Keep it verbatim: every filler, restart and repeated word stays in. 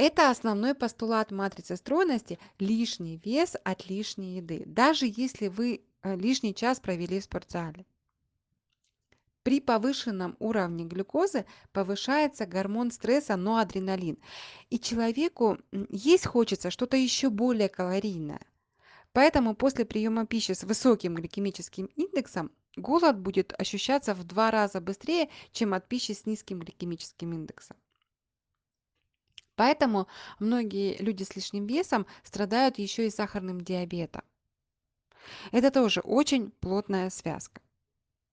Это основной постулат матрицы стройности — лишний вес от лишней еды, даже если вы э, лишний час провели в спортзале. При повышенном уровне глюкозы повышается гормон стресса ноадреналин, и человеку м, есть хочется что-то еще более калорийное. Поэтому после приема пищи с высоким гликемическим индексом голод будет ощущаться в два раза быстрее, чем от пищи с низким гликемическим индексом. Поэтому многие люди с лишним весом страдают еще и сахарным диабетом. Это тоже очень плотная связка.